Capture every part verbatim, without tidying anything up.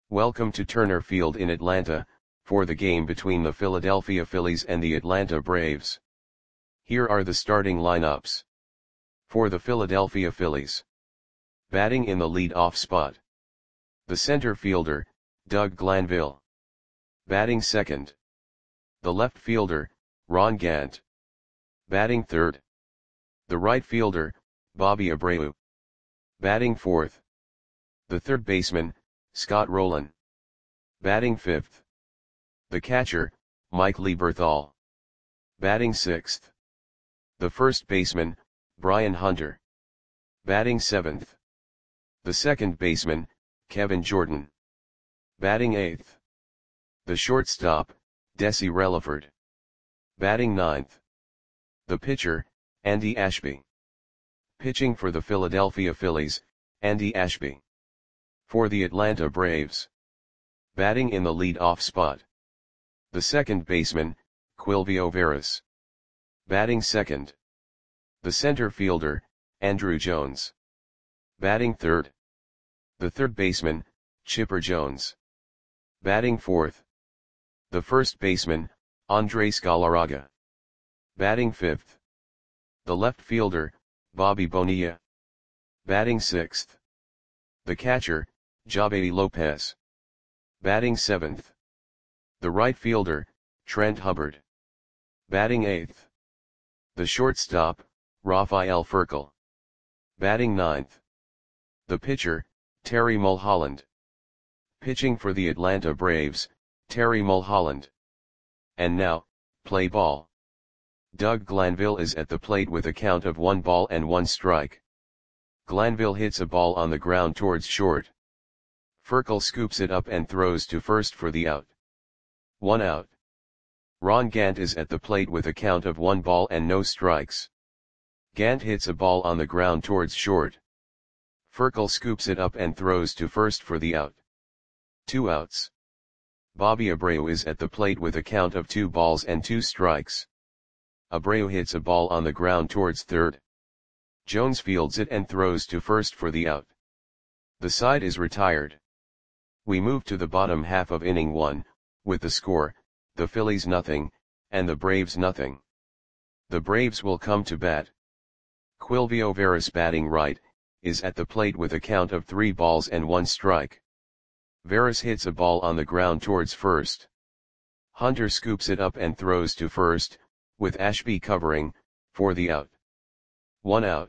Welcome to Turner Field in Atlanta, for the game between the Philadelphia Phillies and the Atlanta Braves. Here are the starting lineups. For the Philadelphia Phillies. Batting in the lead-off spot. The center fielder, Doug Glanville. Batting second. The left fielder, Ron Gant. Batting third. The right fielder, Bobby Abreu. Batting fourth. The third baseman, Scott Rolen. Batting fifth. The catcher, Mike Lieberthal. Batting sixth. The first baseman, Brian Hunter. Batting seventh. The second baseman, Kevin Jordan. Batting eighth. The shortstop, Desi Relaford. Batting ninth. The pitcher, Andy Ashby. Pitching for the Philadelphia Phillies, Andy Ashby. For the Atlanta Braves. Batting in the lead-off spot. The second baseman, Quilvio Veras. Batting second. The center fielder, Andruw Jones. Batting third. The third baseman, Chipper Jones. Batting fourth. The first baseman, Andres Galarraga. Batting fifth. The left fielder, Bobby Bonilla. Batting sixth. The catcher, Javy Lopez. Batting seventh. The right fielder, Trent Hubbard. Batting eighth. The shortstop, Rafael Furcal. Batting ninth. The pitcher, Terry Mulholland. Pitching for the Atlanta Braves, Terry Mulholland. And now, play ball. Doug Glanville is at the plate with a count of one ball and one strike. Glanville hits a ball on the ground towards short. Furcal scoops it up and throws to first for the out. One out. Ron Gant is at the plate with a count of one ball and no strikes. Gant hits a ball on the ground towards short. Furcal scoops it up and throws to first for the out. Two outs. Bobby Abreu is at the plate with a count of two balls and two strikes. Abreu hits a ball on the ground towards third. Jones fields it and throws to first for the out. The side is retired. We move to the bottom half of inning one, with the score, the Phillies nothing, and the Braves nothing. The Braves will come to bat. Quilvio Veras, batting right, is at the plate with a count of three balls and one strike. Veras hits a ball on the ground towards first. Hunter scoops it up and throws to first, with Ashby covering, for the out. One out.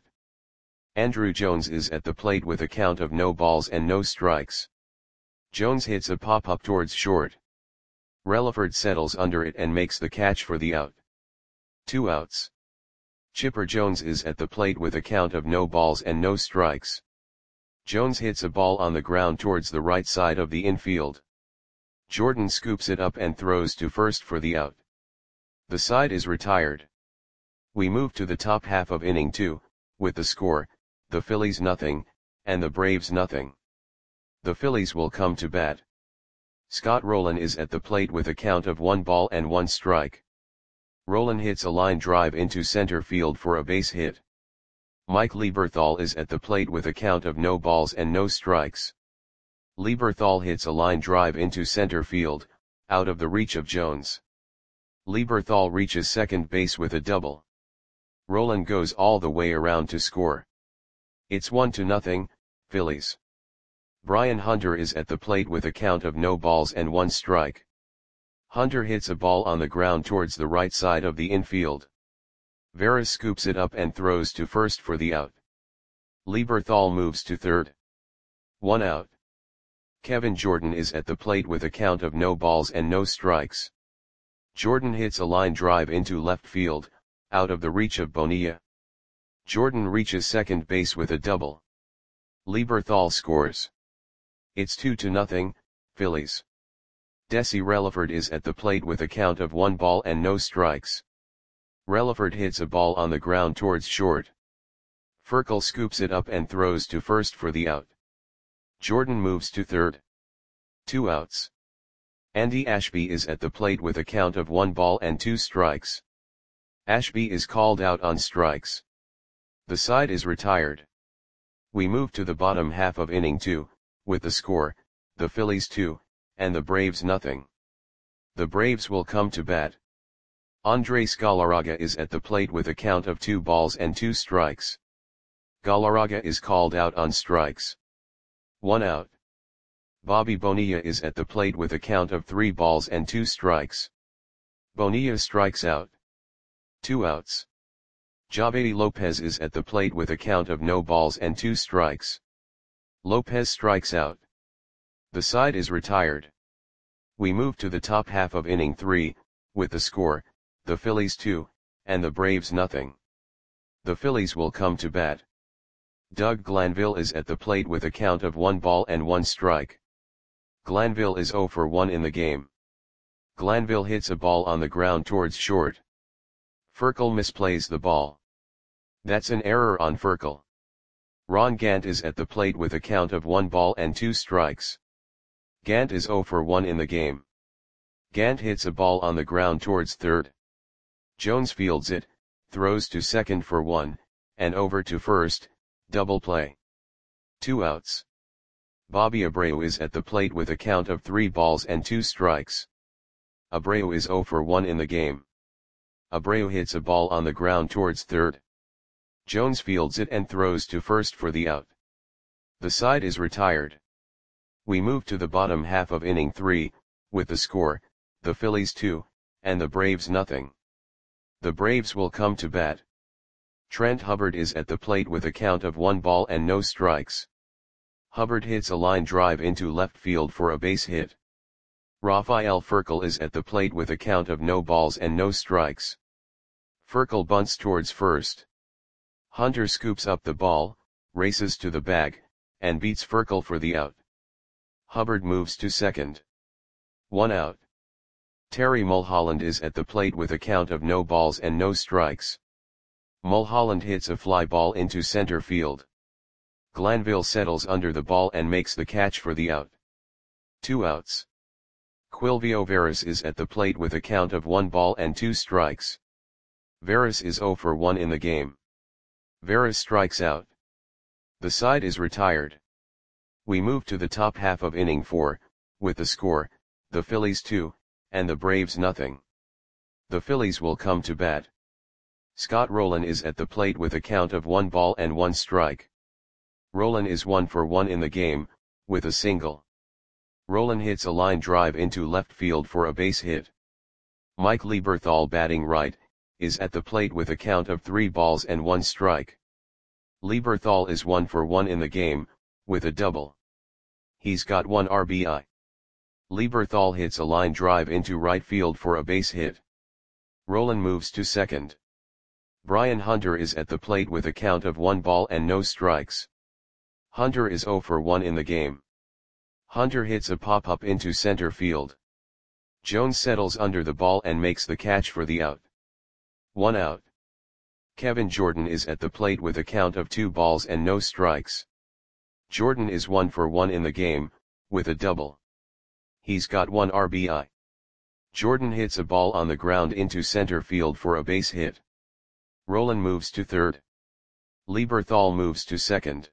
Andruw Jones is at the plate with a count of no balls and no strikes. Jones hits a pop-up towards short. Relaford settles under it and makes the catch for the out. Two outs. Chipper Jones is at the plate with a count of no balls and no strikes. Jones hits a ball on the ground towards the right side of the infield. Jordan scoops it up and throws to first for the out. The side is retired. We move to the top half of inning two, with the score, the Phillies nothing, and the Braves nothing. The Phillies will come to bat. Scott Rolen is at the plate with a count of one ball and one strike. Rolen hits a line drive into center field for a base hit. Mike Lieberthal is at the plate with a count of no balls and no strikes. Lieberthal hits a line drive into center field, out of the reach of Jones. Lieberthal reaches second base with a double. Rolen goes all the way around to score. It's one to nothing, Phillies. Brian Hunter is at the plate with a count of no balls and one strike. Hunter hits a ball on the ground towards the right side of the infield. Veras scoops it up and throws to first for the out. Lieberthal moves to third. One out. Kevin Jordan is at the plate with a count of no balls and no strikes. Jordan hits a line drive into left field, out of the reach of Bonilla. Jordan reaches second base with a double. Lieberthal scores. It's two to nothing, Phillies. Desi Relaford is at the plate with a count of one ball and no strikes. Relaford hits a ball on the ground towards short. Furcal scoops it up and throws to first for the out. Jordan moves to third. Two outs. Andy Ashby is at the plate with a count of one ball and two strikes. Ashby is called out on strikes. The side is retired. We move to the bottom half of inning two, with the score, the Phillies two, and the Braves nothing. The Braves will come to bat. Andres Galarraga is at the plate with a count of two balls and two strikes. Galarraga is called out on strikes. One out. Bobby Bonilla is at the plate with a count of three balls and two strikes. Bonilla strikes out. Two outs. Javedi Lopez is at the plate with a count of no balls and two strikes. Lopez strikes out. The side is retired. We move to the top half of inning three, with the score, the Phillies two, and the Braves nothing. The Phillies will come to bat. Doug Glanville is at the plate with a count of one ball and one strike. Glanville is zero for one in the game. Glanville hits a ball on the ground towards short. Furcal misplays the ball. That's an error on Furcal. Ron Gant is at the plate with a count of one ball and two strikes. Gant is zero for one in the game. Gant hits a ball on the ground towards third. Jones fields it, throws to second for one, and over to first, double play. Two outs. Bobby Abreu is at the plate with a count of three balls and two strikes. Abreu is zero for one in the game. Abreu hits a ball on the ground towards third. Jones fields it and throws to first for the out. The side is retired. We move to the bottom half of inning three, with the score, the Phillies two, and the Braves nothing. The Braves will come to bat. Trent Hubbard is at the plate with a count of one ball and no strikes. Hubbard hits a line drive into left field for a base hit. Rafael Furcal is at the plate with a count of no balls and no strikes. Furcal bunts towards first. Hunter scoops up the ball, races to the bag, and beats Furcal for the out. Hubbard moves to second. One out. Terry Mulholland is at the plate with a count of no balls and no strikes. Mulholland hits a fly ball into center field. Glanville settles under the ball and makes the catch for the out. Two outs. Quilvio Veras is at the plate with a count of one ball and two strikes. Veras is zero for one in the game. Veras strikes out. The side is retired. We move to the top half of inning four, with the score, the Phillies two, and the Braves nothing. The Phillies will come to bat. Scott Rowland is at the plate with a count of one ball and one strike. Rowland is one for one in the game, with a single. Rowland hits a line drive into left field for a base hit. Mike Lieberthal, batting right, is at the plate with a count of three balls and one strike. Lieberthal is one for one in the game, with a double. He's got one R B I. Lieberthal hits a line drive into right field for a base hit. Rowland moves to second. Brian Hunter is at the plate with a count of one ball and no strikes. Hunter is zero for one in the game. Hunter hits a pop-up into center field. Jones settles under the ball and makes the catch for the out. One out. Kevin Jordan is at the plate with a count of two balls and no strikes. Jordan is one for one in the game, with a double. He's got one R B I. Jordan hits a ball on the ground into center field for a base hit. Rowland moves to third. Lieberthal moves to second.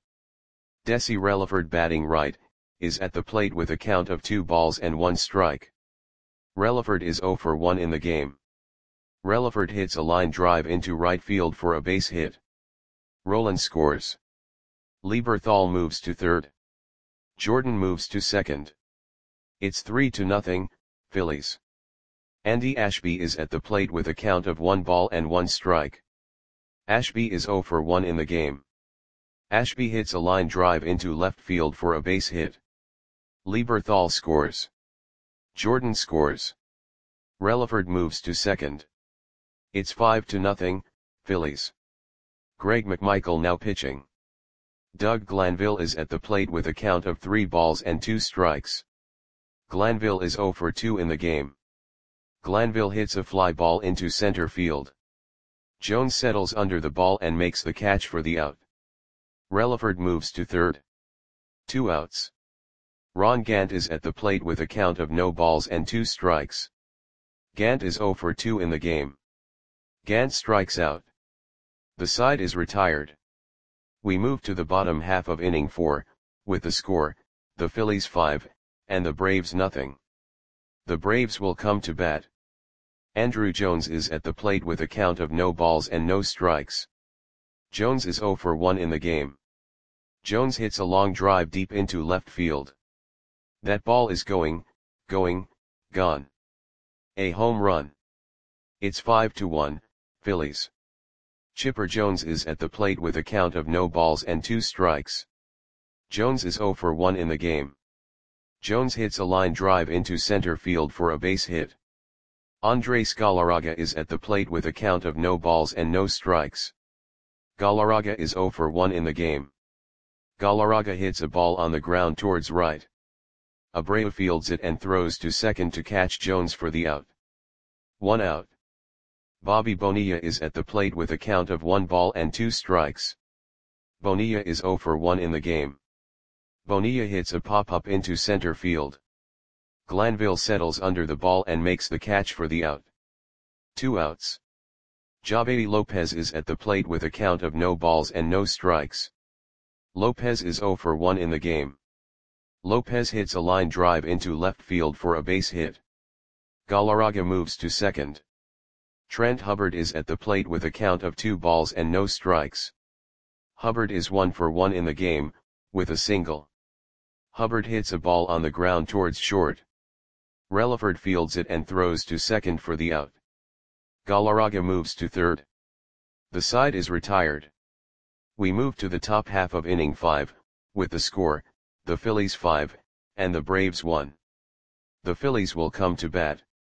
Desi Relaford, batting right, is at the plate with a count of two balls and one strike. Relaford is zero for one in the game. Relaford hits a line drive into right field for a base hit. Rowland scores. Lieberthal moves to third. Jordan moves to second. It's three to nothing, Phillies. Andy Ashby is at the plate with a count of one ball and one strike. Ashby is zero for one in the game. Ashby hits a line drive into left field for a base hit. Lieberthal scores. Jordan scores. Relaford moves to second. It's five to nothing, Phillies. Greg McMichael now pitching. Doug Glanville is at the plate with a count of three balls and two strikes. Glanville is zero for two in the game. Glanville hits a fly ball into center field. Jones settles under the ball and makes the catch for the out. Relaford moves to third. Two outs. Ron Gant is at the plate with a count of no balls and two strikes. Gant is zero for two in the game. Gant strikes out. The side is retired. We move to the bottom half of inning four, with the score, the Phillies five, and the Braves nothing. The Braves will come to bat. Andruw Jones is at the plate with a count of no balls and no strikes. Jones is oh for one in the game. Jones hits a long drive deep into left field. That ball is going, going, gone. A home run. It's five to one, Phillies. Chipper Jones is at the plate with a count of no balls and two strikes. Jones is oh for one in the game. Jones hits a line drive into center field for a base hit. Andres Galarraga is at the plate with a count of no balls and no strikes. Galarraga is oh for one in the game. Galarraga hits a ball on the ground towards right. Abreu fields it and throws to second to catch Jones for the out. One out. Bobby Bonilla is at the plate with a count of one ball and two strikes. Bonilla is oh for one in the game. Bonilla hits a pop-up into center field. Glanville settles under the ball and makes the catch for the out. Two outs. Javier Lopez is at the plate with a count of no balls and no strikes. Lopez is oh for one in the game. Lopez hits a line drive into left field for a base hit. Galarraga moves to second. Trent Hubbard is at the plate with a count of two balls and no strikes. Hubbard is one for one in the game, with a single. Hubbard hits a ball on the ground towards short. Relaford fields it and throws to second for the out. Galarraga moves to third. The side is retired. We move to the top half of inning five, with the score, the Phillies five, and the Braves one. The Phillies will come to bat.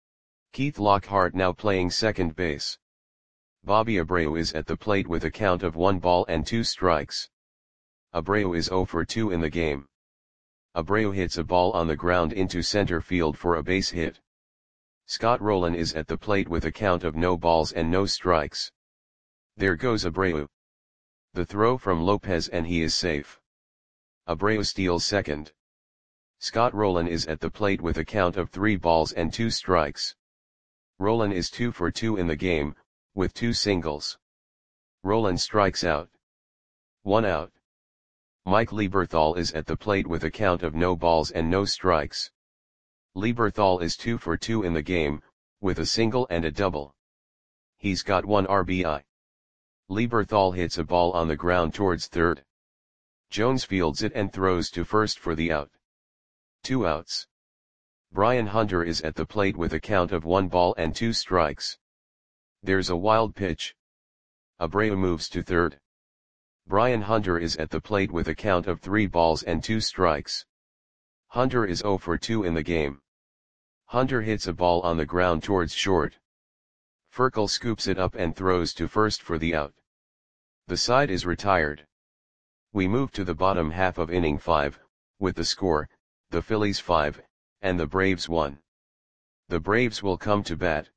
Keith Lockhart now playing second base. Bobby Abreu is at the plate with a count of one ball and two strikes. Abreu is oh for two in the game. Abreu hits a ball on the ground into center field for a base hit. Scott Rowland is at the plate with a count of no balls and no strikes. There goes Abreu. The throw from Lopez and he is safe. Abreu steals second. Scott Rowland is at the plate with a count of three balls and two strikes. Rowland is two for two in the game, with two singles. Rowland strikes out. One out. Mike Lieberthal is at the plate with a count of no balls and no strikes. Lieberthal is two for two in the game, with a single and a double. He's got one R B I. Lieberthal hits a ball on the ground towards third. Jones fields it and throws to first for the out. Two outs. Brian Hunter is at the plate with a count of one ball and two strikes. There's a wild pitch. Abreu moves to third. Brian Hunter is at the plate with a count of three balls and two strikes. Hunter is oh for two in the game. Hunter hits a ball on the ground towards short. Furkel scoops it up and throws to first for the out. The side is retired. We move to the bottom half of inning five, with the score, the Phillies five, and the Braves one. The Braves will come to bat.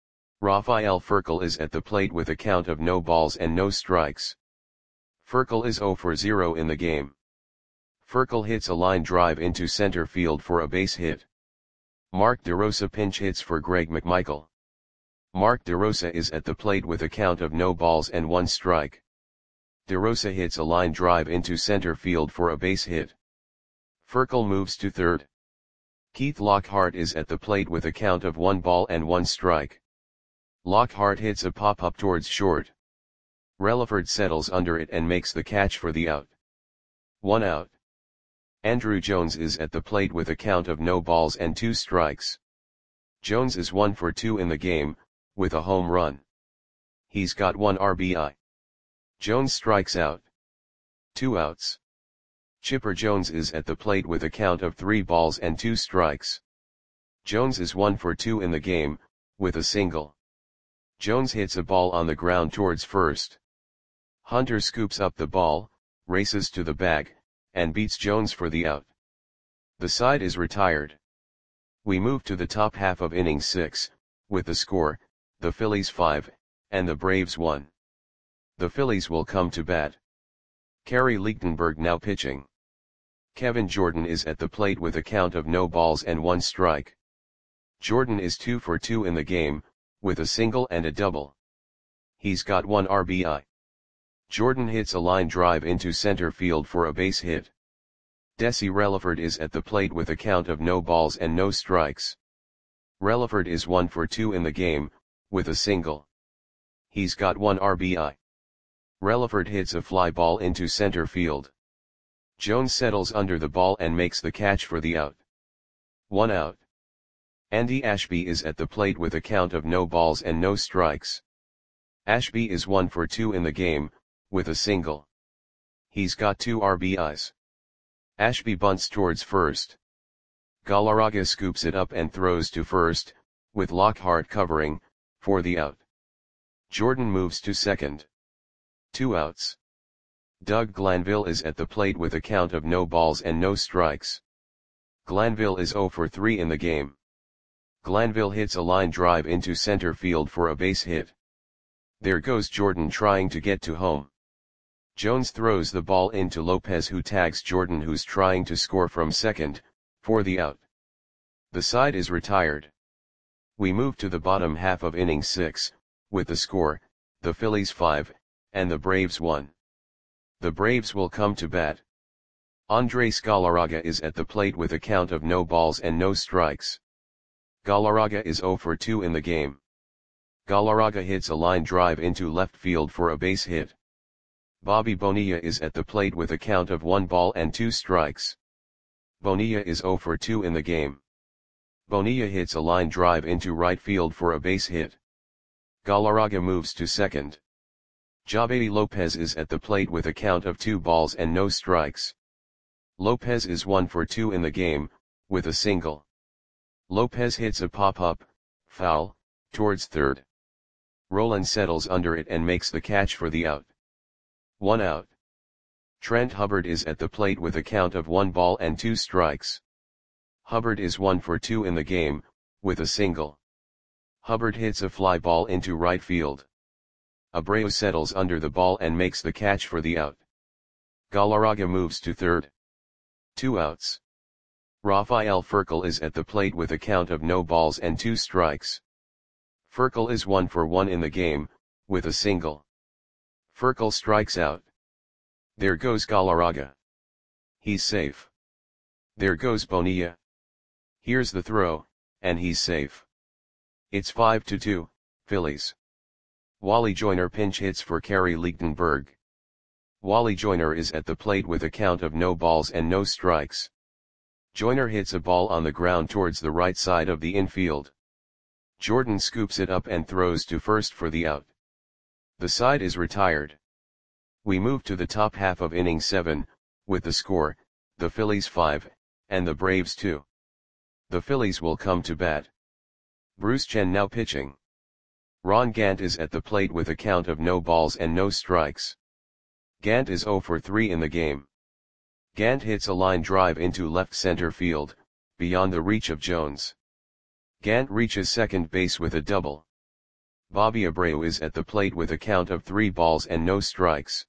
Rafael Furkel is at the plate with a count of no balls and no strikes. Furkel is oh for zero in the game. Furkel hits a line drive into center field for a base hit. Mark DeRosa pinch hits for Greg McMichael. Mark DeRosa is at the plate with a count of no balls and one strike. DeRosa hits a line drive into center field for a base hit. Furkel moves to third. Keith Lockhart is at the plate with a count of one ball and one strike. Lockhart hits a pop-up towards short. Relaford settles under it and makes the catch for the out. One out. Andruw Jones is at the plate with a count of no balls and two strikes. Jones is one for two in the game, with a home run. He's got one R B I. Jones strikes out. Two outs. Chipper Jones is at the plate with a count of three balls and two strikes. Jones is one for two in the game, with a single. Jones hits a ball on the ground towards first. Hunter scoops up the ball, races to the bag, and beats Jones for the out. The side is retired. We move to the top half of inning six, with the score, the Phillies five, and the Braves one. The Phillies will come to bat. Kerry Lichtenberg now pitching. Kevin Jordan is at the plate with a count of no balls and one strike. Jordan is two for two in the game, with a single and a double. He's got one R B I. Jordan hits a line drive into center field for a base hit. Desi Relaford is at the plate with a count of no balls and no strikes. Relaford is one for two in the game, with a single. He's got one R B I. Relaford hits a fly ball into center field. Jones settles under the ball and makes the catch for the out. One out. Andy Ashby is at the plate with a count of no balls and no strikes. Ashby is one for two in the game, with a single. He's got two R B Is. Ashby bunts towards first. Galarraga scoops it up and throws to first, with Lockhart covering, for the out. Jordan moves to second. Two outs. Doug Glanville is at the plate with a count of no balls and no strikes. Glanville is zero for three in the game. Glanville hits a line drive into center field for a base hit. There goes Jordan trying to get to home. Jones throws the ball into Lopez, who tags Jordan, who's trying to score from second, for the out. The side is retired. We move to the bottom half of inning six, with the score, the Phillies five, and the Braves one. The Braves will come to bat. Andres Galarraga is at the plate with a count of no balls and no strikes. Galarraga is zero for two in the game. Galarraga hits a line drive into left field for a base hit. Bobby Bonilla is at the plate with a count of one ball and two strikes. Bonilla is zero for two in the game. Bonilla hits a line drive into right field for a base hit. Galarraga moves to second. Jabaty Lopez is at the plate with a count of two balls and no strikes. Lopez is one for two in the game, with a single. Lopez hits a pop-up, foul, towards third. Rolen settles under it and makes the catch for the out. One out. Trent Hubbard is at the plate with a count of one ball and two strikes. Hubbard is one for two in the game, with a single. Hubbard hits a fly ball into right field. Abreu settles under the ball and makes the catch for the out. Galarraga moves to third. Two outs. Rafael Furcal is at the plate with a count of no balls and two strikes. Furcal is one for one in the game, with a single. Furcal strikes out. There goes Galarraga. He's safe. There goes Bonilla. Here's the throw, and he's safe. It's five to two, Phillies. Wally Joyner pinch hits for Kerry Lichtenberg. Wally Joyner is at the plate with a count of no balls and no strikes. Joyner hits a ball on the ground towards the right side of the infield. Jordan scoops it up and throws to first for the out. The side is retired. We move to the top half of inning seven, with the score, the Phillies five, and the Braves two. The Phillies will come to bat. Bruce Chen now pitching. Ron Gant is at the plate with a count of no balls and no strikes. Gant is zero for three in the game. Gant hits a line drive into left center field, beyond the reach of Jones. Gant reaches second base with a double. Bobby Abreu is at the plate with a count of three balls and no strikes.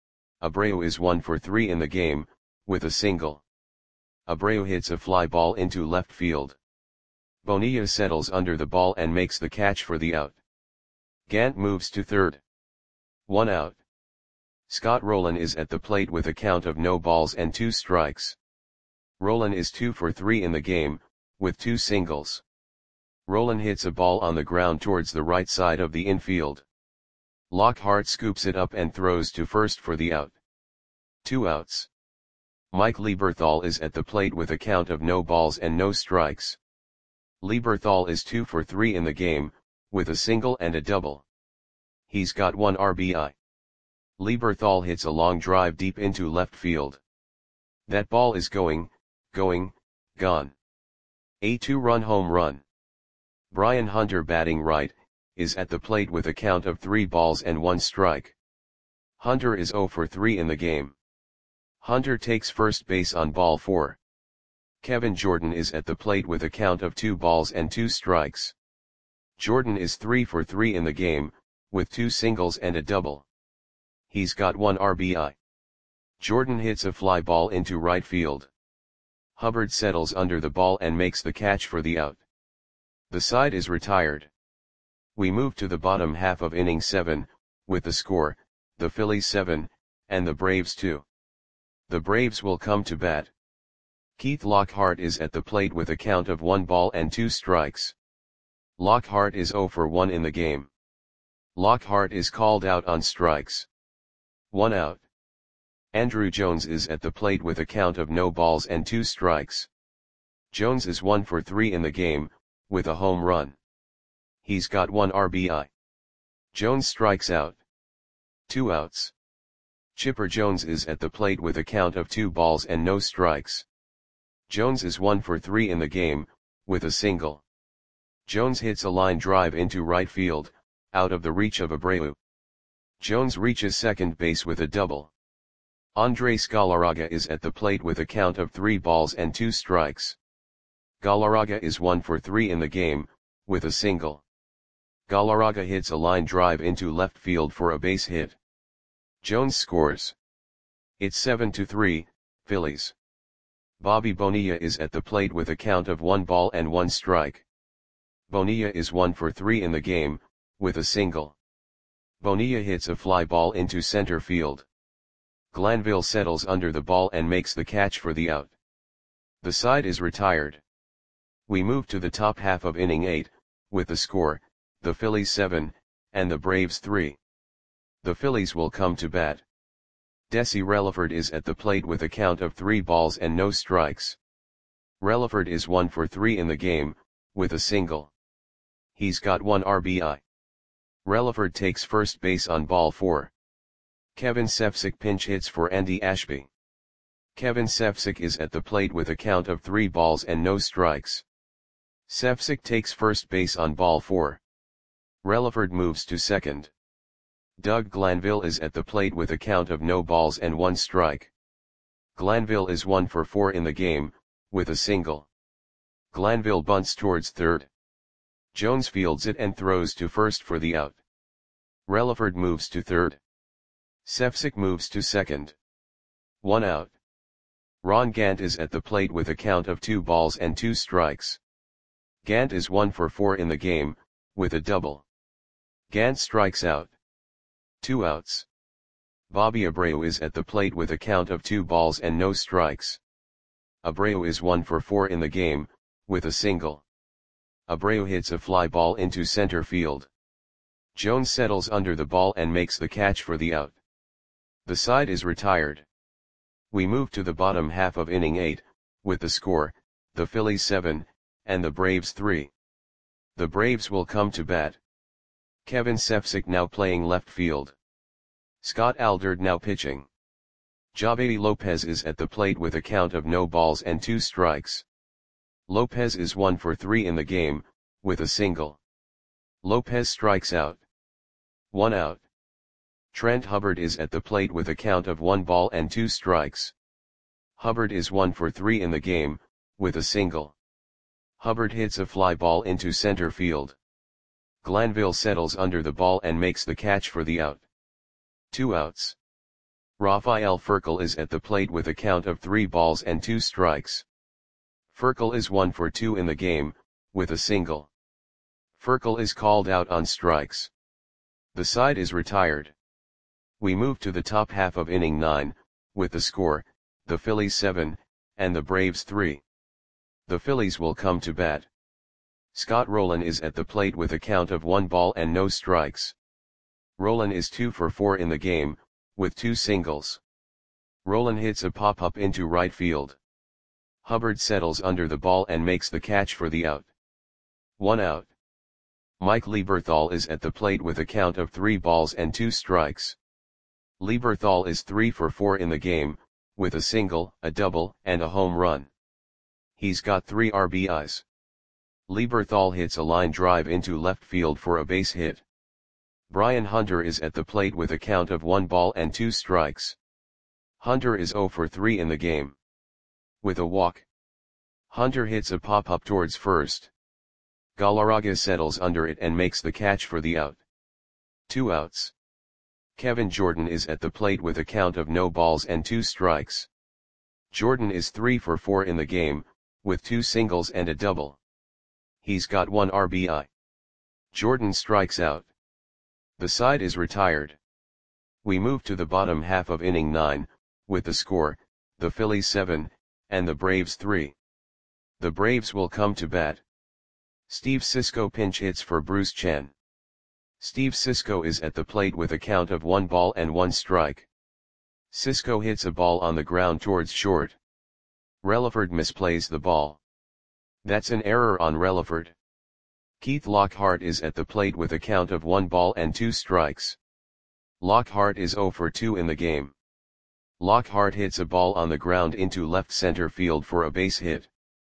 Abreu is one for three in the game, with a single. Abreu hits a fly ball into left field. Bonilla settles under the ball and makes the catch for the out. Gant moves to third. One out. Scott Rolen is at the plate with a count of no balls and two strikes. Rolen is two for three in the game, with two singles. Rolen hits a ball on the ground towards the right side of the infield. Lockhart scoops it up and throws to first for the out. Two outs. Mike Lieberthal is at the plate with a count of no balls and no strikes. Lieberthal is two for three in the game, with a single and a double. He's got one R B I. Lieberthal hits a long drive deep into left field. That ball is going, going, gone. A two-run home run. Brian Hunter, batting right, is at the plate with a count of three balls and one strike. Hunter is zero for three in the game. Hunter takes first base on ball four. Kevin Jordan is at the plate with a count of two balls and two strikes. Jordan is three for three in the game, with two singles and a double. He's got one R B I. Jordan hits a fly ball into right field. Hubbard settles under the ball and makes the catch for the out. The side is retired. We move to the bottom half of inning seven, with the score, the Phillies seven, and the Braves two. The Braves will come to bat. Keith Lockhart is at the plate with a count of one ball and two strikes. Lockhart is zero for one in the game. Lockhart is called out on strikes. One out. Andrew Jones is at the plate with a count of no balls and two strikes. Jones is one for three in the game, with a home run. He's got one R B I. Jones strikes out. Two outs. Chipper Jones is at the plate with a count of two balls and no strikes. Jones is one for three in the game, with a single. Jones hits a line drive into right field, out of the reach of Abreu. Jones reaches second base with a double. Andres Galarraga is at the plate with a count of three balls and two strikes. Galarraga is one for three in the game, with a single. Galarraga hits a line drive into left field for a base hit. Jones scores. It's seven to three, Phillies. Bobby Bonilla is at the plate with a count of one ball and one strike. Bonilla is one for three in the game, with a single. Bonilla hits a fly ball into center field. Glanville settles under the ball and makes the catch for the out. The side is retired. We move to the top half of inning eight, with the score, the Phillies seven, and the Braves three. The Phillies will come to bat. Desi Relaford is at the plate with a count of three balls and no strikes. Relaford is one for three in the game, with a single. He's got one R B I. Relaford takes first base on ball four. Kevin Sefcik pinch hits for Andy Ashby. Kevin Sefcik is at the plate with a count of three balls and no strikes. Sefcik takes first base on ball four. Relaford moves to second. Doug Glanville is at the plate with a count of no balls and one strike. Glanville is one for four in the game, with a single. Glanville bunts towards third. Jones fields it and throws to first for the out. Relaford moves to third. Sefcik moves to second. One out. Ron Gant is at the plate with a count of two balls and two strikes. Gant is one for four in the game, with a double. Gant strikes out. Two outs. Bobby Abreu is at the plate with a count of two balls and no strikes. Abreu is one for four in the game, with a single. Abreu hits a fly ball into center field. Jones settles under the ball and makes the catch for the out. The side is retired. We move to the bottom half of inning eight, with the score, the Phillies seven, and the Braves three. The Braves will come to bat. Kevin Sefcik now playing left field. Scott Alderd now pitching. Javi Lopez is at the plate with a count of no balls and two strikes. Lopez is one for three in the game, with a single. Lopez strikes out. One out. Trent Hubbard is at the plate with a count of one ball and two strikes. Hubbard is one for three in the game, with a single. Hubbard hits a fly ball into center field. Glanville settles under the ball and makes the catch for the out. Two outs. Rafael Furcal is at the plate with a count of three balls and two strikes. Furcal is one for two in the game, with a single. Furcal is called out on strikes. The side is retired. We move to the top half of inning nine, with the score, the Phillies seven, and the Braves three. The Phillies will come to bat. Scott Rolen is at the plate with a count of one ball and no strikes. Rolen is two for four in the game, with two singles. Rolen hits a pop-up into right field. Hubbard settles under the ball and makes the catch for the out. One out. Mike Lieberthal is at the plate with a count of three balls and two strikes. Lieberthal is three for four in the game, with a single, a double, and a home run. He's got three R B Is. Lieberthal hits a line drive into left field for a base hit. Brian Hunter is at the plate with a count of one ball and two strikes. Hunter is zero for three in the game. With a walk. Hunter hits a pop-up towards first. Galarraga settles under it and makes the catch for the out. Two outs. Kevin Jordan is at the plate with a count of no balls and two strikes. Jordan is three for four in the game, with two singles and a double. He's got one R B I. Jordan strikes out. The side is retired. We move to the bottom half of inning nine, with the score, the Phillies seven, and the Braves three. The Braves will come to bat. Steve Cisco pinch hits for Bruce Chen. Steve Cisco is at the plate with a count of one ball and one strike. Cisco hits a ball on the ground towards short. Relaford misplays the ball. That's an error on Relaford. Keith Lockhart is at the plate with a count of one ball and two strikes. Lockhart is zero for two in the game. Lockhart hits a ball on the ground into left center field for a base hit.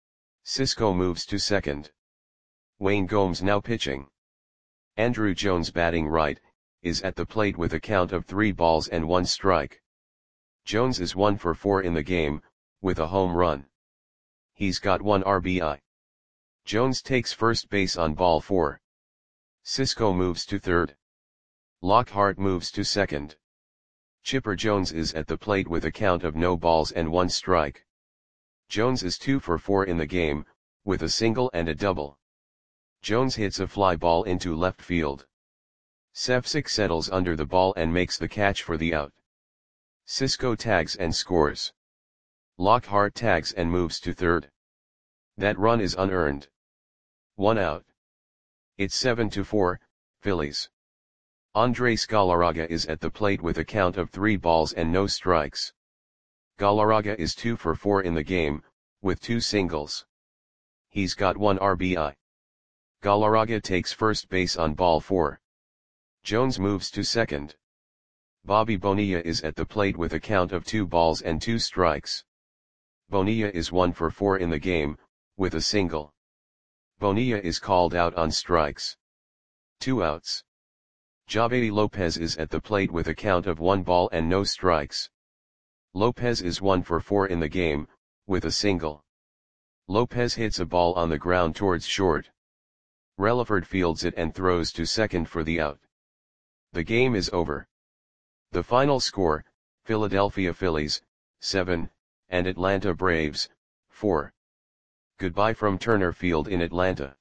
Cisco moves to second. Wayne Gomes now pitching. Andruw Jones batting right, is at the plate with a count of three balls and one strike. Jones is one for four in the game, with a home run. He's got one R B I. Jones takes first base on ball four. Cisco moves to third. Lockhart moves to second. Chipper Jones is at the plate with a count of no balls and one strike. Jones is two for four in the game, with a single and a double. Jones hits a fly ball into left field. Sefcik settles under the ball and makes the catch for the out. Cisco tags and scores. Lockhart tags and moves to third. That run is unearned. One out. It's seven to four, Phillies. Andres Galarraga is at the plate with a count of three balls and no strikes. Galarraga is two for four in the game, with two singles. He's got one R B I. Galarraga takes first base on ball four. Jones moves to second. Bobby Bonilla is at the plate with a count of two balls and two strikes. Bonilla is one for four in the game, with a single. Bonilla is called out on strikes. Two outs. Javedi Lopez is at the plate with a count of one ball and no strikes. Lopez is one for four in the game, with a single. Lopez hits a ball on the ground towards short. Relaford fields it and throws to second for the out. The game is over. The final score, Philadelphia Phillies, seven, and Atlanta Braves, four. Goodbye from Turner Field in Atlanta.